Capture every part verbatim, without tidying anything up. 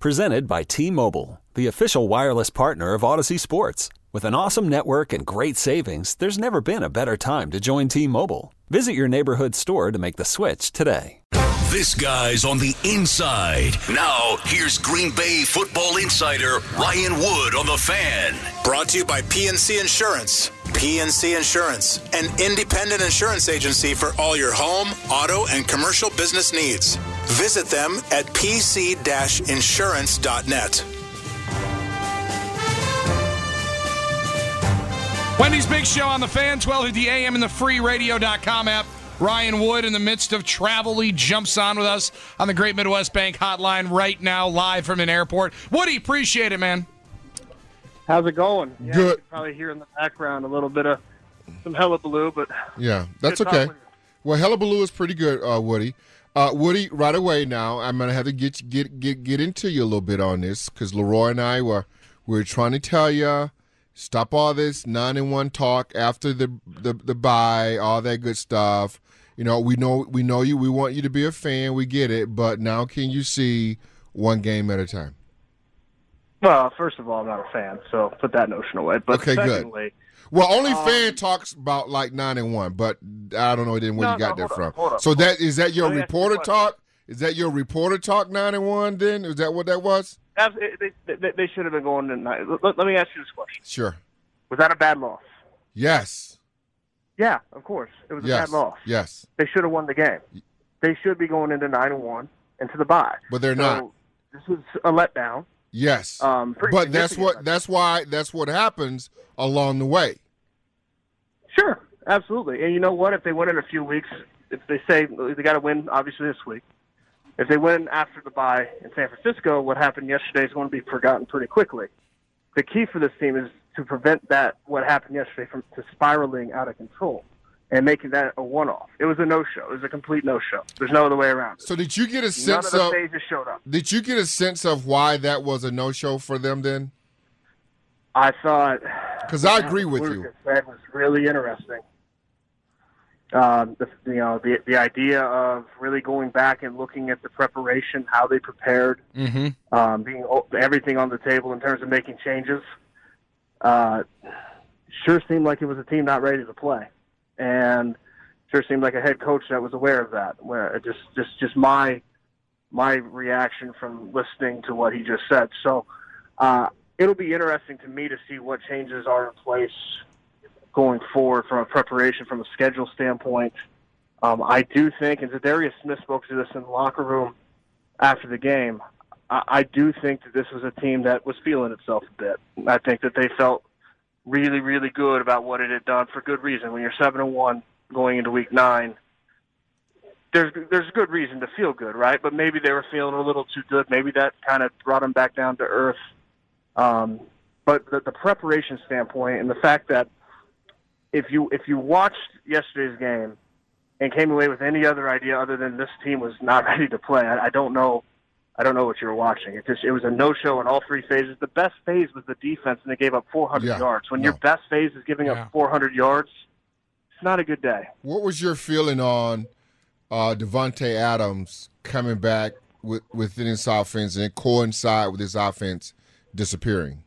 Presented by T-Mobile, the official wireless partner of Odyssey Sports. With an awesome network and great savings, there's never been a better time to join T-Mobile. Visit your neighborhood store to make the switch today. This guy's on the inside. Now, here's Green Bay football insider Ryan Wood on The Fan. Brought to you by P N C Insurance. P N C Insurance, an independent insurance agency for all your home, auto, and commercial business needs. Visit them at p c dash insurance dot net. Wendy's Big Show on The Fan, twelve fifty a m in the free radio dot com app. Ryan Wood, in the midst of travel, he jumps on with us on the Great Midwest Bank hotline right now, live from an airport. Woody, appreciate it, man. How's it going? Yeah, Good. You can probably hear in the background a little bit of some hullabaloo, but yeah, that's okay. Well, hullabaloo is pretty good, uh, Woody. Uh, Woody, right away now, I'm gonna have to get get get get into you a little bit on this because Leroy and I were we were trying to tell you stop all this nine and one talk after the the the bye, all that good stuff. You know, we know we know you. We want you to be a fan. We get it, but now can you see one game at a time? Well, first of all, I'm not a fan, so put that notion away. But okay, secondly, good. Well, only um, fan talks about like nine and one, but I don't know then where no, you got no, that hold from. Up, so that is that your Let reporter talk? Is that your reporter talk nine and one? Then is that what that was? That's, they, they, they should have been going tonight. Let, let me ask you this question. Sure. Was that a bad loss? Yes. Yeah, of course. It was a yes. bad loss. Yes. They should have won the game. They should be going into nine and one into the bye. But they're so not. This was a letdown. Yes. Um, but that's what that's why that's what happens along the way. Sure, absolutely. And you know what? If they win in a few weeks, if they say they got to win, obviously this week. If they win after the bye in San Francisco, what happened yesterday is going to be forgotten pretty quickly. The key for this team is to prevent that what happened yesterday from to spiraling out of control and making that a one-off. It was a no-show. It was a complete no-show. There's no other way around it. So did you get a sense None of the of phases showed up. Did you get a sense of why that was a no-show for them then? I thought because I agree with you. That was really interesting. Um, the, you know, the the idea of really going back and looking at the preparation, how they prepared, mm-hmm. um, being everything on the table in terms of making changes. Uh, sure seemed like it was a team not ready to play, and sure seemed like a head coach that was aware of that. Where it just just just my my reaction from listening to what he just said. So uh, it'll be interesting to me to see what changes are in place going forward from a preparation, from a schedule standpoint. Um, I do think, and Zadarius Smith spoke to this in the locker room after the game, I, I do think that this was a team that was feeling itself a bit. I think that they felt really, really good about what it had done for good reason. When you're seven and one going into week nine, there's there's good reason to feel good, right? But maybe they were feeling a little too good. Maybe that kind of brought them back down to earth. Um, but the, the preparation standpoint and the fact that If you if you watched yesterday's game and came away with any other idea other than this team was not ready to play, I, I don't know, I don't know what you were watching. It just it was a no-show in all three phases. The best phase was the defense, and they gave up four hundred yeah, yards. When no. your best phase is giving yeah. up four hundred yards, it's not a good day. What was your feeling on uh, Davante Adams coming back with within his offense and coincide with his offense disappearing?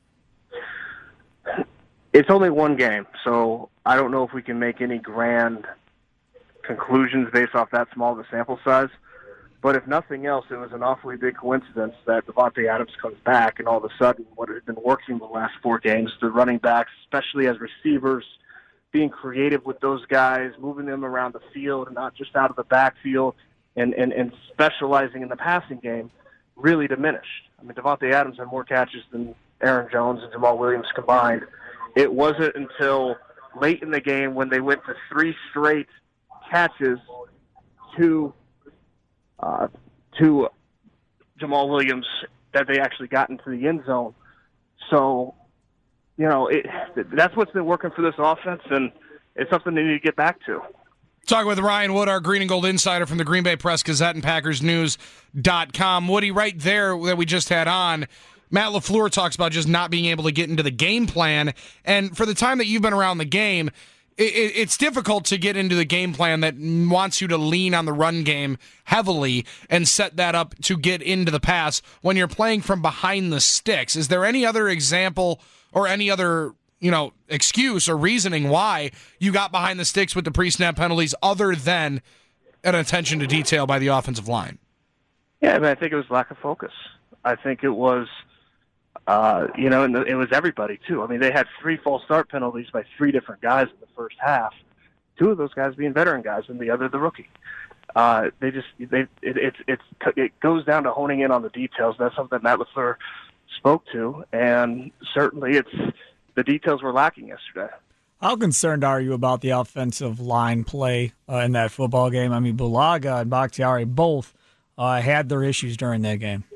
It's only one game, so I don't know if we can make any grand conclusions based off that small of a sample size. But if nothing else, it was an awfully big coincidence that Davante Adams comes back, and all of a sudden what had been working the last four games, the running backs, especially as receivers, being creative with those guys, moving them around the field and not just out of the backfield, and, and, and specializing in the passing game, really diminished. I mean, Davante Adams had more catches than Aaron Jones and Jamal Williams combined. It wasn't until late in the game when they went to three straight catches to uh, to Jamal Williams that they actually got into the end zone. So, you know, it, that's what's been working for this offense, and it's something they need to get back to. Talking with Ryan Wood, our Green and Gold insider from the Green Bay Press Gazette and Packers News dot com. Woody, right there that we just had on, Matt LaFleur talks about just not being able to get into the game plan. And for the time that you've been around the game, it, it's difficult to get into the game plan that wants you to lean on the run game heavily and set that up to get into the pass when you're playing from behind the sticks. Is there any other example or any other, you know, excuse or reasoning why you got behind the sticks with the pre-snap penalties other than an attention to detail by the offensive line? Yeah, I mean, I think it was lack of focus. I think it was, uh, you know, and it was everybody, too. I mean, they had three false start penalties by three different guys in the first half, two of those guys being veteran guys and the other the rookie. Uh, they just, they, it, it, it's, it goes down to honing in on the details. That's something Matt LaFleur spoke to, and certainly it's the details were lacking yesterday. How concerned are you about the offensive line play uh, in that football game? I mean, Bulaga and Bakhtiari both uh, had their issues during that game.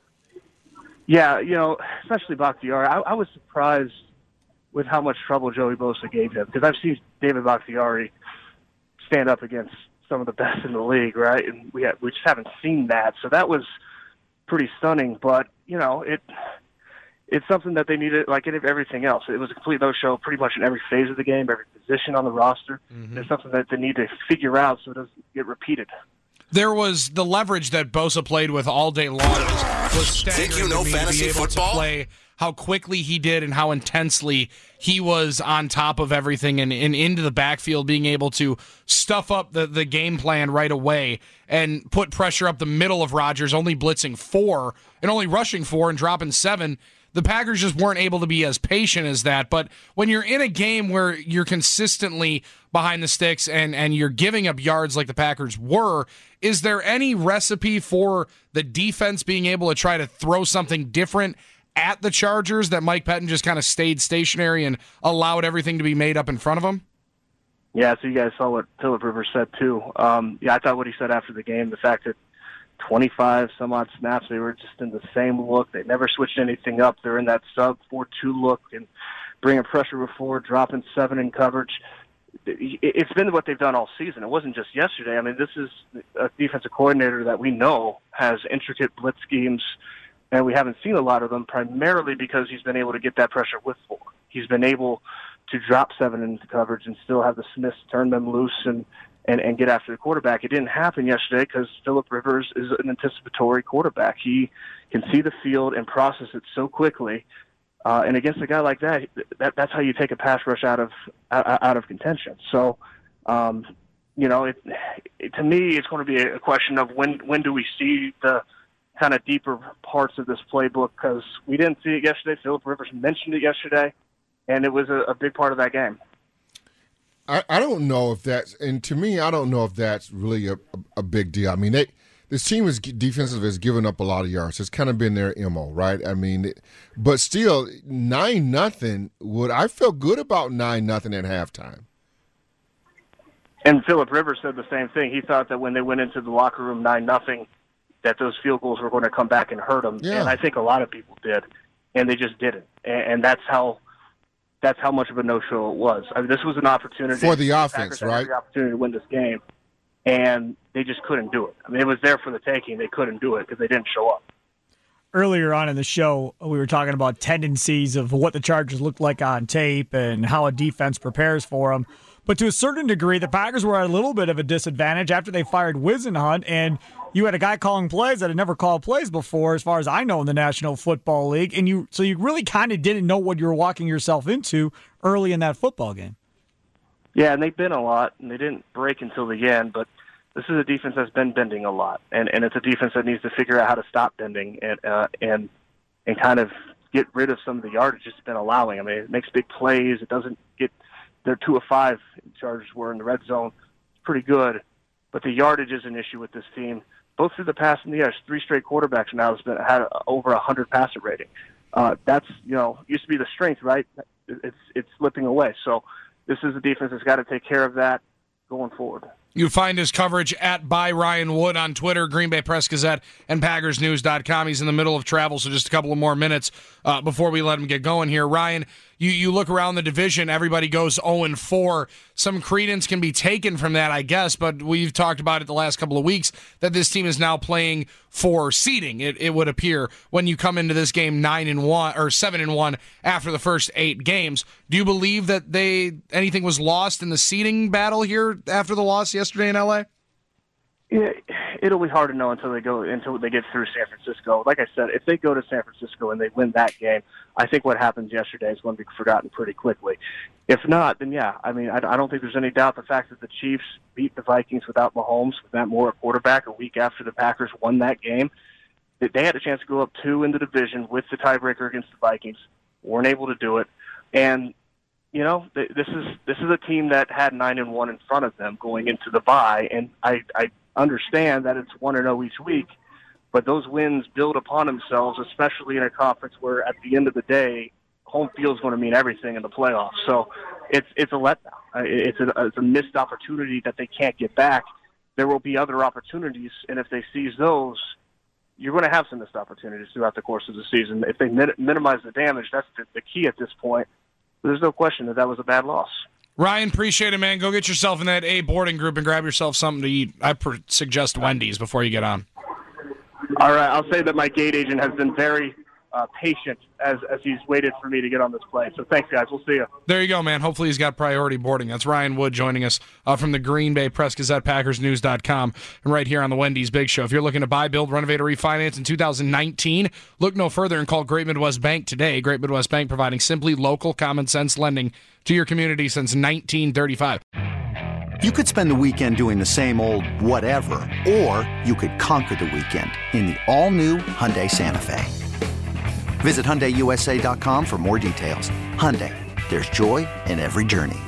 Yeah, you know, especially Bakhtiari. I, I was surprised with how much trouble Joey Bosa gave him, because I've seen David Bakhtiari stand up against some of the best in the league, right? And we have, we just haven't seen that. So that was pretty stunning. But, you know, it it's something that they needed, like in everything else. It was a complete no-show pretty much in every phase of the game, every position on the roster. Mm-hmm. It's something that they need to figure out so it doesn't get repeated. There was the leverage that Bosa played with all day long was, was staggering. Think you know to me fantasy to be able football? To play how quickly he did and how intensely he was on top of everything and, and into the backfield, being able to stuff up the, the game plan right away and put pressure up the middle of Rodgers, only blitzing four and only rushing four and dropping seven. The Packers just weren't able to be as patient as that. But when you're in a game where you're consistently behind the sticks and, and you're giving up yards like the Packers were, is there any recipe for the defense being able to try to throw something different at the Chargers that Mike Pettin just kind of stayed stationary and allowed everything to be made up in front of him? Yeah, so you guys saw what Phillip Rivers said, too. Um, yeah, I thought what he said after the game, the fact that twenty-five some odd snaps, they were just in the same look. They never switched anything up. They're in that sub four two look and bringing pressure before, dropping seven in coverage. It's been what they've done all season. It wasn't just yesterday. I mean, this is a defensive coordinator that we know has intricate blitz schemes, and we haven't seen a lot of them, primarily because he's been able to get that pressure with four. He's been able to drop seven into coverage and still have the Smiths turn them loose and And, and get after the quarterback. It didn't happen yesterday because Phillip Rivers is an anticipatory quarterback. He can see the field and process it so quickly. Uh, and against a guy like that, that, that's how you take a pass rush out of out, out of contention. So, um, you know, it, it, to me, it's going to be a question of when when do we see the kind of deeper parts of this playbook, because we didn't see it yesterday. Phillip Rivers mentioned it yesterday, and it was a, a big part of that game. I, I don't know if that's, and to me, I don't know if that's really a, a, a big deal. I mean, they, this team is defensive has given up a lot of yards. It's kind of been their M O, right? I mean, it, but still, nine nothing. Would I felt good about nine nothing at halftime? And Phillip Rivers said the same thing. He thought that when they went into the locker room nine nothing, that those field goals were going to come back and hurt them. Yeah. And I think a lot of people did, and they just didn't. And, and that's how. That's how much of a no-show it was. I mean, this was an opportunity for the, the Packers offense, right? had the opportunity to win this game, and they just couldn't do it. I mean, it was there for the taking. They couldn't do it because they didn't show up. Earlier on in the show, we were talking about tendencies of what the Chargers look like on tape and how a defense prepares for them. But to a certain degree, the Packers were at a little bit of a disadvantage after they fired Whisenhunt, and you had a guy calling plays that had never called plays before, as far as I know, in the National Football League, and you so you really kind of didn't know what you were walking yourself into early in that football game. Yeah, and they've been a lot, and they didn't break until the end, but this is a defense that's been bending a lot, and, and it's a defense that needs to figure out how to stop bending and uh, and and kind of get rid of some of the yardage it's been allowing. I mean, it makes big plays. It doesn't get – they're two of five Chargers were in the red zone. It's pretty good, but the yardage is an issue with this team. Both through the pass and the edge, three straight quarterbacks now has been had over a hundred passer rating. Uh, that's you know used to be the strength, right? It's it's slipping away. So this is a defense that's got to take care of that going forward. You find his coverage at by Ryan Wood on Twitter, Green Bay Press Gazette, and Packers News dot com. He's in the middle of travel, so just a couple of more minutes uh, before we let them get going here. Ryan, you, you look around the division, everybody goes oh and four. Some credence can be taken from that, I guess, but we've talked about it the last couple of weeks that this team is now playing for seeding, it, it would appear, when you come into this game nine and one or seven and one after the first eight games. Do you believe that they anything was lost in the seeding battle here after the loss yesterday in L A? Yeah, it'll be hard to know until they go until they get through San Francisco. Like I said, if they go to San Francisco and they win that game, I think what happened yesterday is going to be forgotten pretty quickly. If not, then yeah, I mean, I, I don't think there's any doubt the fact that the Chiefs beat the Vikings without Mahomes, with Matt Moore at quarterback, a week after the Packers won that game. They had a chance to go up two in the division with the tiebreaker against the Vikings, weren't able to do it, and you know, this is this is a team that had nine and one in front of them going into the bye, and I. I understand that it's one and oh each week, but those wins build upon themselves, especially in a conference where at the end of the day, home field is going to mean everything in the playoffs. So it's it's a letdown. It's a, it's a missed opportunity that they can't get back. There will be other opportunities, and if they seize those, you're going to have some missed opportunities throughout the course of the season. If they min- minimize the damage, that's the, the key at this point. There's no question that that was a bad loss. Ryan, appreciate it, man. Go get yourself in that A boarding group and grab yourself something to eat. I per- suggest Wendy's before you get on. All right. I'll say that my gate agent has been very uh, patient as, as he's waited for me to get on this plane. So thanks, guys. We'll see you. There you go, man. Hopefully he's got priority boarding. That's Ryan Wood joining us uh, from the Green Bay Press Gazette, Packers News dot com, and right here on the Wendy's Big Show. If you're looking to buy, build, renovate, or refinance in two thousand nineteen, look no further and call Great Midwest Bank today. Great Midwest Bank providing simply local, common-sense lending to your community since nineteen thirty-five. You could spend the weekend doing the same old whatever, or you could conquer the weekend in the all-new Hyundai Santa Fe. Visit Hyundai U S A dot com for more details. Hyundai, there's joy in every journey.